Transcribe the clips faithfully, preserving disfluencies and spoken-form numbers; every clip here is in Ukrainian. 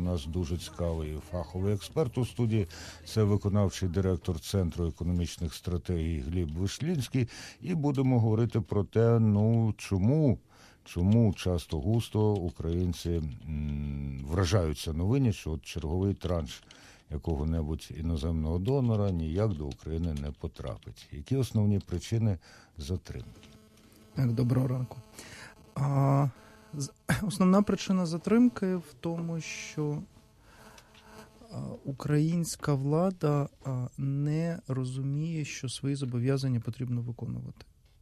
нас дуже цікавий фаховий експерт у студії. Це виконавчий директор Центру економічних стратегій Гліб Вишлінський. І будемо говорити про те, ну, чому, чому часто густо українці м, вражаються новині, що от черговий транш якого-небудь іноземного донора ніяк до України не потрапить. Які основні причини затримки? Так, доброго ранку. А, основна причина затримки в тому, що а, українська влада а, не розуміє, що свої зобов'язання потрібно виконувати.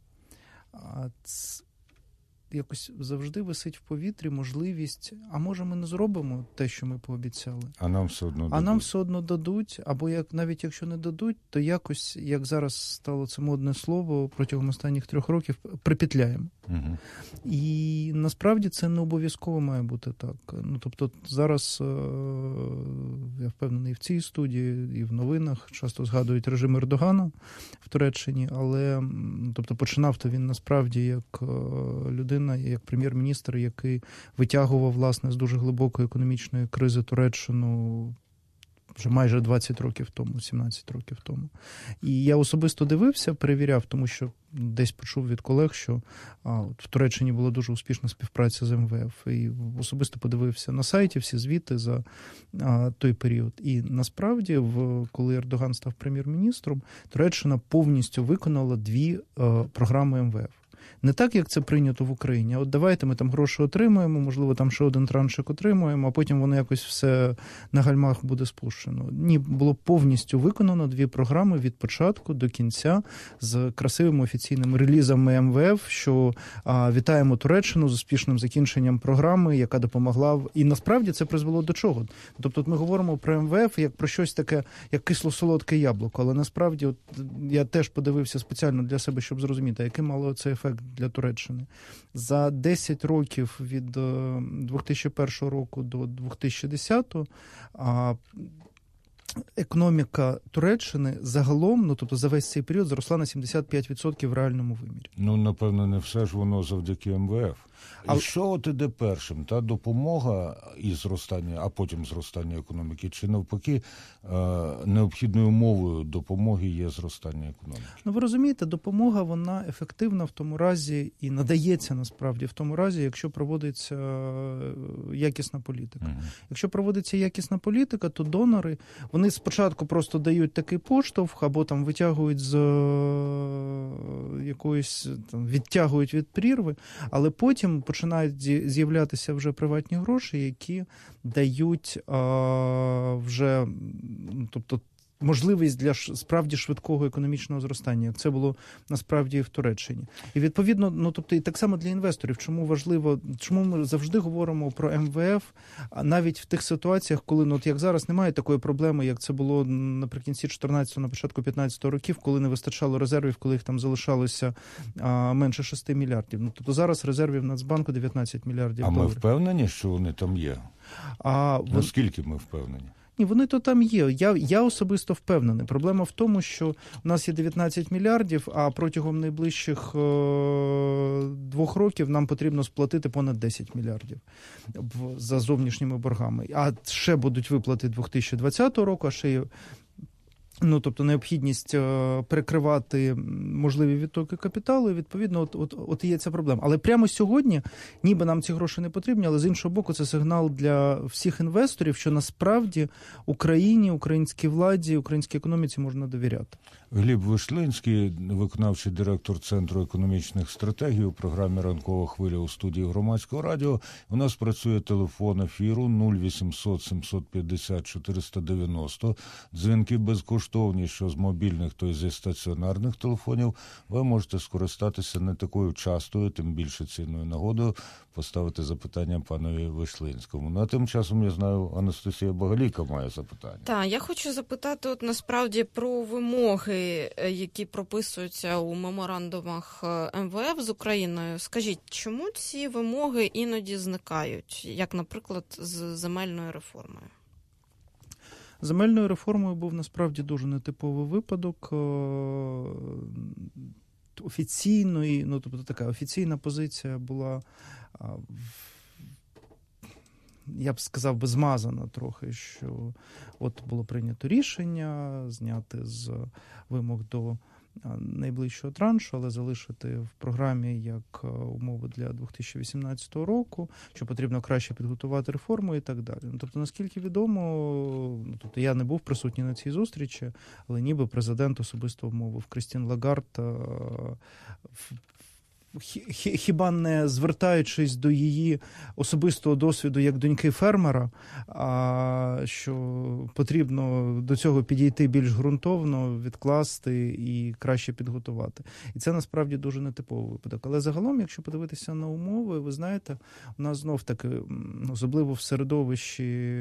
А, ц... Якось завжди висить в повітрі можливість, а може ми не зробимо те, що ми пообіцяли. А нам все одно а дадуть. нам все одно дадуть, або як навіть якщо не дадуть, то якось, як зараз стало це модне слово, протягом останніх трьох років, припетляємо. Угу. І насправді це не обов'язково має бути так. Ну, тобто зараз, я впевнений, в цій студії і в новинах часто згадують режим Ердогана в Туреччині, але тобто починав-то він насправді як людина, як прем'єр-міністр, який витягував, власне, з дуже глибокої економічної кризи Туреччину вже майже двадцять років тому, сімнадцять років тому. І я особисто дивився, перевіряв, тому що десь почув від колег, що а, от в Туреччині була дуже успішна співпраця з ем ве еф. І особисто подивився на сайті всі звіти за а, той період. І насправді, в, коли Ердоган став прем'єр-міністром, Туреччина повністю виконала дві а, програми ем ве еф. Не так, як це прийнято в Україні. А от давайте ми там гроші отримуємо, можливо, там ще один траншик отримуємо, а потім воно якось все на гальмах буде спущено. Ні, було повністю виконано дві програми від початку до кінця з красивими офіційними релізами ем ве еф, що а, вітаємо Туреччину з успішним закінченням програми, яка допомогла. І насправді це призвело до чого? Тобто ми говоримо про ем ве еф як про щось таке, як кисло-солодке яблуко, але насправді от, я теж подивився спеціально для себе, щоб зрозуміти, який мало це ефект для Туреччини. За десять років від дві тисячі першого року до дві тисячі десятого економіка Туреччини загалом, ну тобто за весь цей період, зросла на сімдесят п'ять відсотків в реальному вимірі. Ну, напевно, не все ж воно завдяки ем ве еф. І а... що от іде першим? Та допомога і зростання, а потім зростання економіки, чи навпаки необхідною умовою допомоги є зростання економіки? Ну, ви розумієте, допомога, вона ефективна в тому разі і надається насправді в тому разі, якщо проводиться якісна політика. Угу. Якщо проводиться якісна політика, то донори, вони спочатку просто дають такий поштовх, або там витягують з якоїсь, там, відтягують від прірви, але потім починають з'являтися вже приватні гроші, які дають а, вже, тобто, можливість для справді швидкого економічного зростання, як це було насправді і в Туреччині. І відповідно, ну тобто і так само для інвесторів, чому важливо, чому ми завжди говоримо про ем ве еф, навіть в тих ситуаціях, коли, ну от як зараз, немає такої проблеми, як це було наприкінці чотирнадцятого, на початку п'ятнадцятого років, коли не вистачало резервів, коли їх там залишалося а, менше шести мільярдів. Ну тобто зараз резервів Нацбанку дев'ятнадцять мільярдів доларів. А ми доларів. впевнені, що вони там є? А, Наскільки ми впевнені? Ні, вони то там є. Я, я особисто впевнений. Проблема в тому, що у нас є дев'ятнадцять мільярдів, а протягом найближчих е- двох років нам потрібно сплатити понад десять мільярдів за зовнішніми боргами. А ще будуть виплати дві тисячі двадцятого року, а ще й Ну, тобто необхідність е, перекривати можливі відтоки капіталу, і відповідно, от, от, от і є ця проблема. Але прямо сьогодні, ніби нам ці гроші не потрібні, але з іншого боку, це сигнал для всіх інвесторів, що насправді Україні, українській владі, українській економіці можна довіряти. Гліб Вишлінський, виконавчий директор Центру економічних стратегій у програмі «Ранкова хвиля» у студії Громадського радіо. У нас працює телефон ефіру нуль вісімсот сімсот п'ятдесят чотириста дев'яносто. Дзвінки безкоштовні, що з мобільних, то й зі стаціонарних телефонів. Ви можете скористатися не такою частою, тим більше цінною нагодою, поставити запитання панові Вишлінському. Ну, а тим часом, я знаю, Анастасія Багалійка має запитання. Так, я хочу запитати от насправді про вимоги, які прописуються у меморандумах ем ве еф з Україною. Скажіть, чому ці вимоги іноді зникають, як, наприклад, з земельною реформою? Земельною реформою був насправді дуже нетиповий випадок. Офіційної, ну тобто така офіційна позиція була я б сказав би, змазано трохи, що от було прийнято рішення зняти з вимог до найближчого траншу, але залишити в програмі як умови для дві тисячі вісімнадцятого року, що потрібно краще підготувати реформу і так далі. Ну, тобто, наскільки відомо, ну, тобто я не був присутній на цій зустрічі, але ніби президент особисто вмовив Крістін Лагард, хіба не звертаючись до її особистого досвіду як доньки фермера, а що потрібно до цього підійти більш ґрунтовно, відкласти і краще підготувати. І це насправді дуже нетиповий випадок. Але загалом, якщо подивитися на умови, ви знаєте, у нас знов-таки, особливо в середовищі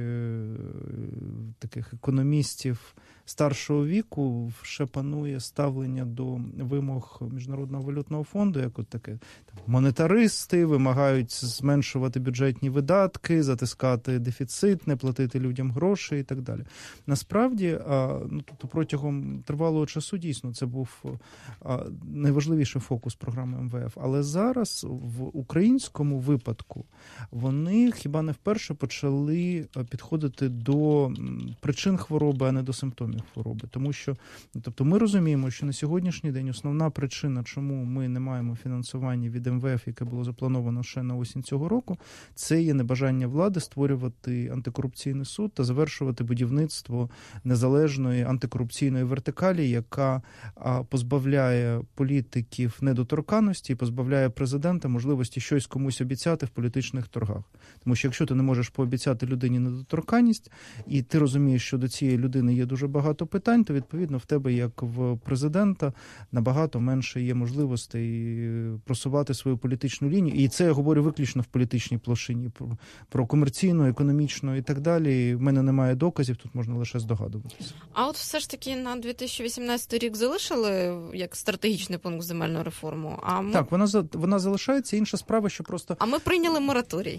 таких економістів старшого віку, ще панує ставлення до вимог Міжнародного валютного фонду, як от таке. Там, монетаристи вимагають зменшувати бюджетні видатки, затискати дефіцит, не платити людям гроші і так далі. Насправді, ну, тобто протягом тривалого часу дійсно це був найважливіший фокус програми ем ве еф. Але зараз в українському випадку вони хіба не вперше почали підходити до причин хвороби, а не до симптомів хвороби. Тому що, тобто ми розуміємо, що на сьогоднішній день основна причина, чому ми не маємо фінансування від ем ве еф, яке було заплановано ще на осінь цього року, це є небажання влади створювати антикорупційний суд та завершувати будівництво незалежної антикорупційної вертикалі, яка позбавляє політиків недоторканності і позбавляє президента можливості щось комусь обіцяти в політичних торгах. Тому що якщо ти не можеш пообіцяти людині недоторканність, і ти розумієш, що до цієї людини є дуже багато питань, то, відповідно, в тебе, як в президента, набагато менше є можливостей просувати свою політичну лінію. І це я говорю виключно в політичній площині. Про, про комерційну, економічну і так далі. В мене немає доказів, тут можна лише здогадуватися. А от все ж таки на дві тисячі вісімнадцятий рік залишили як стратегічний пункт земельну реформу? А ми... Так, вона, вона залишається. Інша справа, що просто... А ми прийняли мораторій.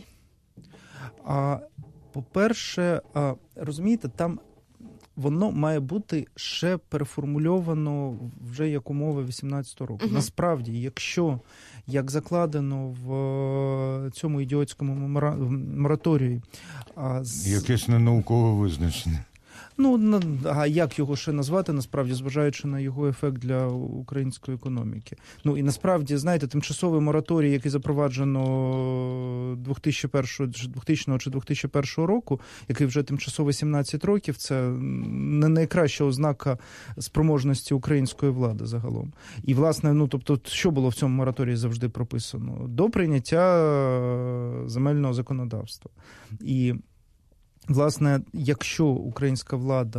А, по-перше, а, розумієте, там воно має бути ще переформульовано вже як умови вісімнадцятого року. Uh-huh. Насправді, якщо, як закладено в цьому ідіотському мораторії... А, з... Якесь ненаукове визначення. Ну, а як його ще назвати, насправді, зважаючи на його ефект для української економіки. Ну, і насправді, знаєте, тимчасовий мораторій, який запроваджено двохтисячного чи дві тисячі першого року, який вже тимчасово сімнадцять років, це не найкраща ознака спроможності української влади загалом. І, власне, ну, тобто, що було в цьому мораторії завжди прописано? До прийняття земельного законодавства. І власне, якщо українська влада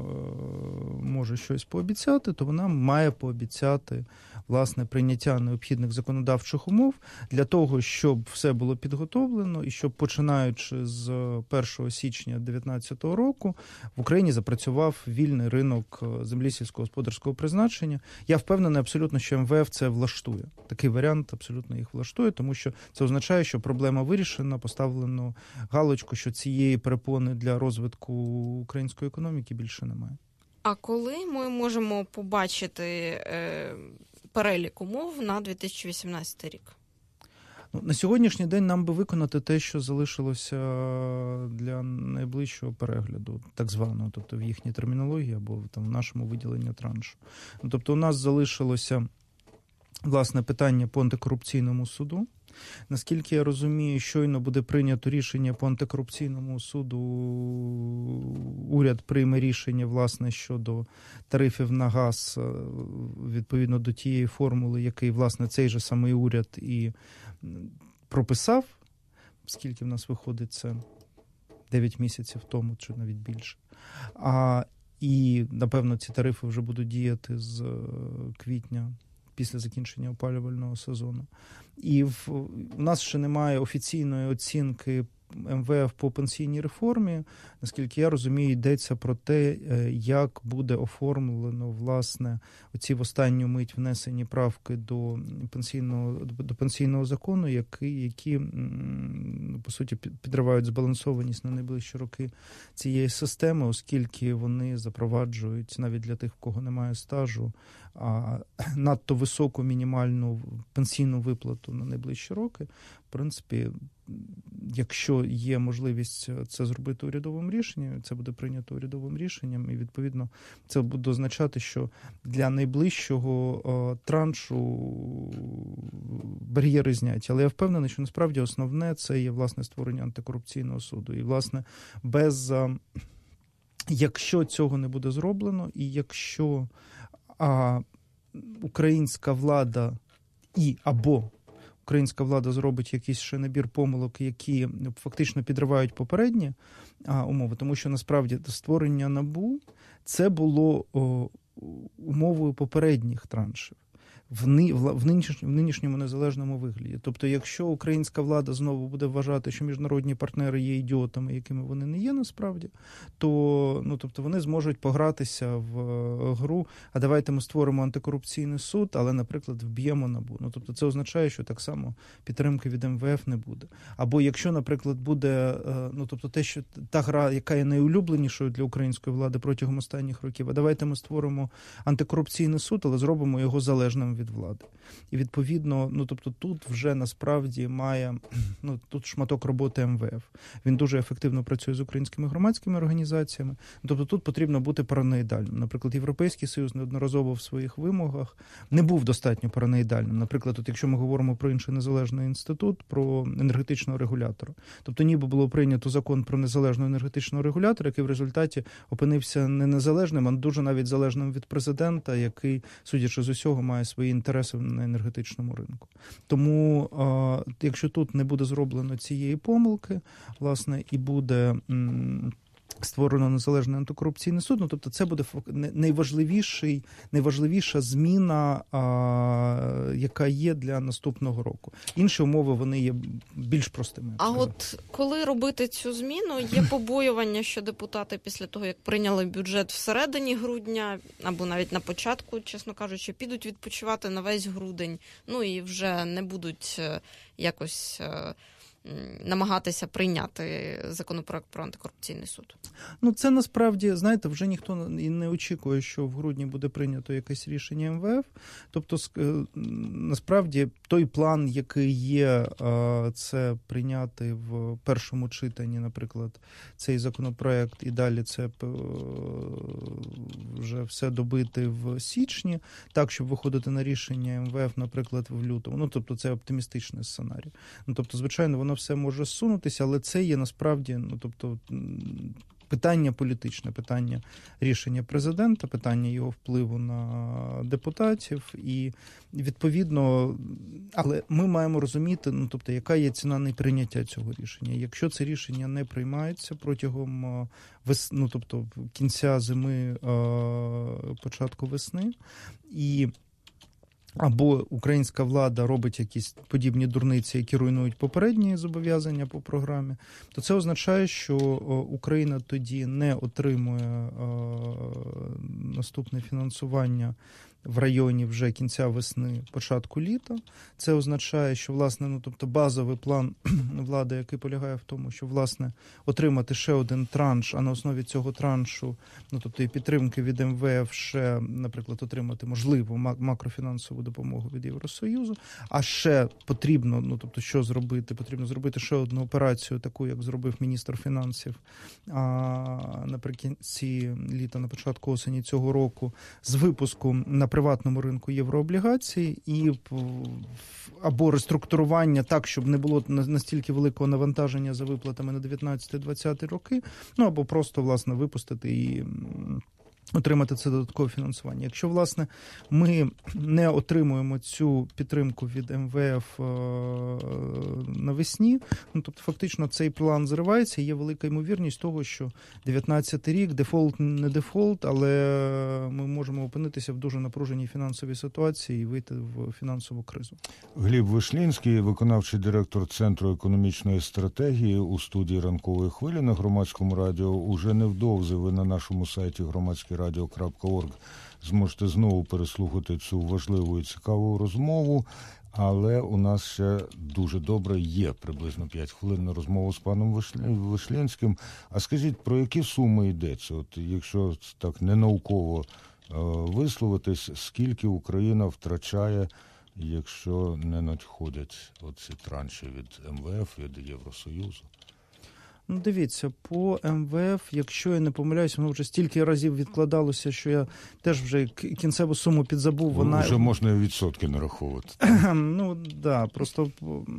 може щось пообіцяти, то вона має пообіцяти, власне, прийняття необхідних законодавчих умов для того, щоб все було підготовлено і щоб, починаючи з першого січня дві тисячі дев'ятнадцятого року, в Україні запрацював вільний ринок землі сільськогосподарського призначення. Я впевнений абсолютно, що ем ве еф це влаштує. Такий варіант абсолютно їх влаштує, тому що це означає, що проблема вирішена, поставлено галочку, що цієї перепони для розвитку української економіки більше немає. А коли ми можемо побачити е, перелік умов на дві тисячі вісімнадцятий рік? Ну, на сьогоднішній день нам би виконати те, що залишилося для найближчого перегляду, так званого, тобто в їхній термінології або там в нашому виділенні траншу. Ну, тобто у нас залишилося, власне, питання по антикорупційному суду. Наскільки я розумію, щойно буде прийнято рішення по антикорупційному суду, уряд прийме рішення, власне, щодо тарифів на газ, відповідно до тієї формули, який, власне, цей же самий уряд і прописав, скільки в нас виходить, це дев'ять місяців тому, чи навіть більше. А, і, напевно, ці тарифи вже будуть діяти з квітня, після закінчення опалювального сезону. І в, у нас ще немає офіційної оцінки ем ве еф по пенсійній реформі. Наскільки я розумію, йдеться про те, як буде оформлено, власне, оці в останню мить внесені правки до пенсійного, до пенсійного закону, які, які, по суті, підривають збалансованість на найближчі роки цієї системи, оскільки вони запроваджують, навіть для тих, в кого немає стажу, а, надто високу мінімальну пенсійну виплату на найближчі роки. В принципі, якщо є можливість це зробити урядовим рішенням, це буде прийнято урядовим рішенням, і, відповідно, це буде означати, що для найближчого о, траншу бар'єри зняті. Але я впевнений, що насправді основне це є, власне, створення антикорупційного суду. І, власне, без... Якщо цього не буде зроблено, і якщо а, українська влада і або українська влада зробить якийсь ще набір помилок, які фактично підривають попередні а, умови, тому що насправді створення НАБУ це було о, умовою попередніх траншів. В, ни, в, нинішньому, в нинішньому незалежному вигляді. Тобто, якщо українська влада знову буде вважати, що міжнародні партнери є ідіотами, якими вони не є насправді, то ну, тобто вони зможуть погратися в гру, а давайте ми створимо антикорупційний суд, але, наприклад, вб'ємо НАБУ. Ну, тобто це означає, що так само підтримки від ем ве еф не буде. Або якщо, наприклад, буде ну, тобто те, що та гра, яка є найулюбленішою для української влади протягом останніх років, а давайте ми створимо антикорупційний суд, але зробимо його залежним від влади. І, відповідно, ну, тобто тут вже насправді має, ну, тут шматок роботи ем ве еф. Він дуже ефективно працює з українськими громадськими організаціями. Тобто тут потрібно бути параноїдальним. Наприклад, Європейський Союз неодноразово в своїх вимогах не був достатньо параноїдальним. Наприклад, от якщо ми говоримо про інший незалежний інститут, про енергетичного регулятора. Тобто ніби було прийнято закон про незалежного енергетичного регулятора, який в результаті опинився не незалежним, а дуже навіть залежним від президента, який, судячи з усього, має свої інтереси на енергетичному ринку. Тому, якщо тут не буде зроблено цієї помилки, власне, і буде створено незалежний антикорупційний суд, ну, тобто це буде найважливіший, найважливіша зміна, а, яка є для наступного року. Інші умови, вони є більш простими. А от коли робити цю зміну, є побоювання, що депутати після того, як прийняли бюджет всередині грудня, або навіть на початку, чесно кажучи, підуть відпочивати на весь грудень, ну і вже не будуть якось намагатися прийняти законопроект про антикорупційний суд? Ну, це насправді, знаєте, вже ніхто і не очікує, що в грудні буде прийнято якесь рішення ем ве еф. Тобто, насправді, той план, який є, це прийняти в першому читанні, наприклад, цей законопроект, і далі це вже все добити в січні, так, щоб виходити на рішення ем ве еф, наприклад, в лютому. Ну, тобто, це оптимістичний сценарій. Ну, тобто, звичайно, воно все може зсунутися, але це є насправді, ну, тобто, питання політичне, питання рішення президента, питання його впливу на депутатів і, відповідно, але ми маємо розуміти, ну, тобто, яка є ціна неприйняття цього рішення. Якщо це рішення не приймається протягом вес... ну, тобто, кінця зими, початку весни, і або українська влада робить якісь подібні дурниці, які руйнують попередні зобов'язання по програмі, то це означає, що Україна тоді не отримує наступне фінансування в районі вже кінця весни, початку літа. Це означає, що, власне, ну, тобто базовий план влади, який полягає в тому, що, власне, отримати ще один транш, а на основі цього траншу, ну, тобто і підтримки від ем ве еф ще, наприклад, отримати можливу макрофінансову допомогу від Євросоюзу, а ще потрібно, ну, тобто, що зробити? Потрібно зробити ще одну операцію, таку, як зробив міністр фінансів а, наприкінці літа, на початку осені цього року, з випуску на приватному ринку єврооблігацій і або реструктурування так, щоб не було настільки великого навантаження за виплатами на дев'ятнадцятий-двадцятий роки, ну або просто, власне, випустити і отримати це додаткове фінансування. Якщо, власне, ми не отримуємо цю підтримку від ем ве еф навесні, ну, тобто фактично цей план зривається, і є велика ймовірність того, що дев'ятнадцятий рік, дефолт не дефолт, але ми можемо опинитися в дуже напруженій фінансовій ситуації і вийти в фінансову кризу. Гліб Вишлінський, виконавчий директор Центру економічної стратегії у студії «Ранкової хвилі» на Громадському радіо. Уже невдовзі ви на нашому сайті громадський радіо крапка орг зможете знову переслухати цю важливу і цікаву розмову, але у нас ще дуже добре є приблизно п'ять хвилин на розмову з паном Вишлінським. А скажіть, про які суми йдеться? От якщо так ненауково висловитись, скільки Україна втрачає, якщо не надходять оці транші від ем ве еф, від Євросоюзу? Ну, дивіться, по ем ве еф, якщо я не помиляюсь, воно вже стільки разів відкладалося, що я теж вже кінцеву суму підзабув. Вона... Вже можна і відсотки нараховувати. Ну, так, да, просто...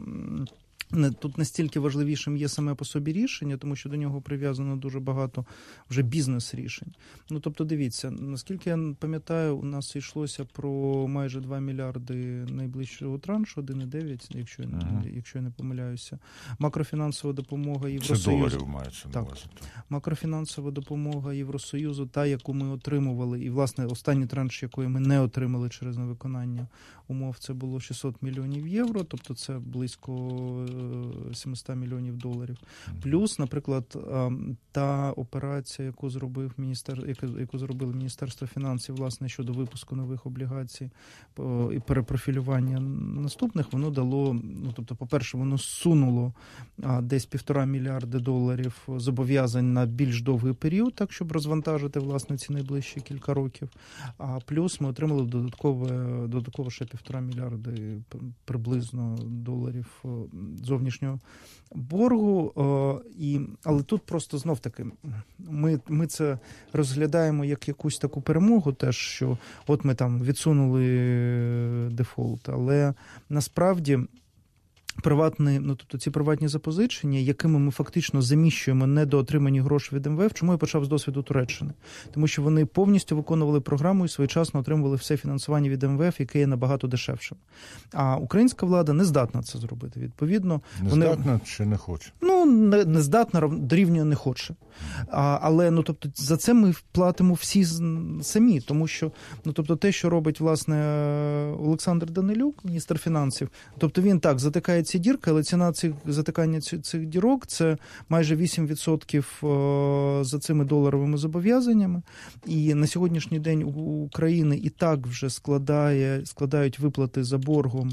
Не, тут настільки важливішим є саме по собі рішення, тому що до нього прив'язано дуже багато вже бізнес-рішень. Ну, тобто, дивіться, наскільки я пам'ятаю, у нас йшлося про майже два мільярди найближчого траншу, один цілих дев'ять, якщо, ага. якщо я не помиляюся. Макрофінансова допомога Євросоюзу. Це доларів мається на увазі. Макрофінансова допомога Євросоюзу, та, яку ми отримували, і, власне, останній транш, якої ми не отримали через невиконання умов, це було шістсот мільйонів євро, тобто це близько сімсот мільйонів доларів. Плюс, наприклад, та операція, яку зробив міністер, яку зробило Міністерство фінансів, власне, щодо випуску нових облігацій і перепрофілювання наступних, воно дало, ну, тобто, по-перше, воно зсунуло десь півтора мільярди доларів зобов'язань на більш довгий період, так, щоб розвантажити, власне, ці найближчі кілька років. А плюс ми отримали додаткове, додатково ще півтора мільярди приблизно доларів зовнішнього боргу. І, але тут просто знов-таки ми, ми це розглядаємо як якусь таку перемогу теж, що от ми там відсунули дефолт, але насправді приватні, ну, тобто ці приватні запозичення, якими ми фактично заміщуємо недоотримані гроші від ем ве еф, чому я почав з досвіду Туреччини? Тому що вони повністю виконували програму і своєчасно отримували все фінансування від ем ве еф, яке є набагато дешевшим. А українська влада не здатна це зробити. Відповідно, не вони... здатна чи не хоче? Ну, не, не здатна, дорівнює не хоче. А, але, ну, тобто, за це ми платимо всі самі, тому що, ну, тобто, те, що робить, власне, Олександр Данилюк, міністр фінансів, тобто він так затикає ці дірки, але ціна цих затикання цих дірок – це майже вісім відсотків за цими доларовими зобов'язаннями. І на сьогоднішній день у України і так вже складає, складають виплати за боргом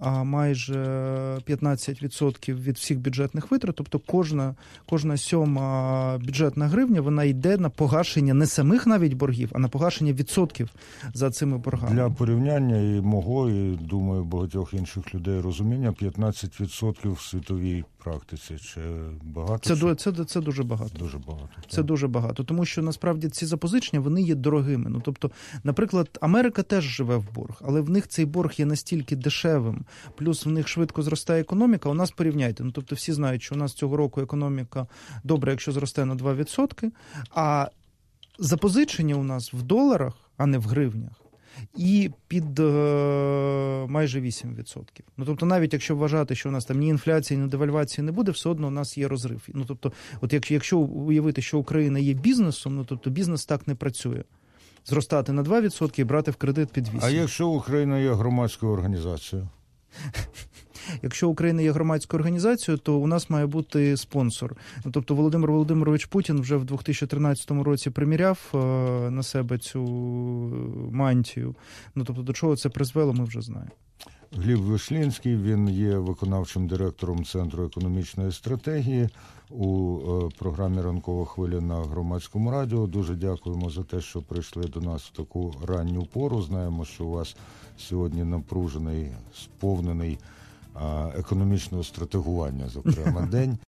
майже п'ятнадцять відсотків від всіх бюджетних витрат. Тобто кожна, кожна сьома бюджетна гривня, вона йде на погашення не самих навіть боргів, а на погашення відсотків за цими боргами. Для порівняння і мого, і, думаю, багатьох інших людей розуміння, п'ятнадцять відсотків в світовій практиці. Чи багато? Це, це, це, це дуже багато. Дуже багато. Це так. дуже багато, тому що насправді ці запозичення, вони є дорогими. Ну, тобто, наприклад, Америка теж живе в борг, але в них цей борг є настільки дешевим, плюс в них швидко зростає економіка, у нас порівняйте. Ну, тобто всі знають, що у нас цього року економіка добре, якщо зросте на два відсотки, а запозичення у нас в доларах, а не в гривнях, і під е, майже вісім відсотків. Ну, тобто, навіть якщо вважати, що у нас там ні інфляції, ні девальвації не буде, все одно у нас є розрив. Ну, тобто, от якщо, якщо уявити, що Україна є бізнесом, ну, тобто бізнес так не працює. Зростати на два відсотки і брати в кредит під вісім. А якщо Україна є громадською організацією? Якщо Україна є громадською організацією, то у нас має бути спонсор. Ну, тобто Володимир Володимирович Путін вже в дві тисячі тринадцятому році приміряв е, на себе цю мантію. Ну, тобто до чого це призвело, ми вже знаємо. Гліб Вишлінський, він є виконавчим директором Центру економічної стратегії у е, програмі «Ранкова хвиля» на Громадському радіо. Дуже дякуємо за те, що прийшли до нас в таку ранню пору. Знаємо, що у вас сьогодні напружений, сповнений економічного стратегування, зокрема, день.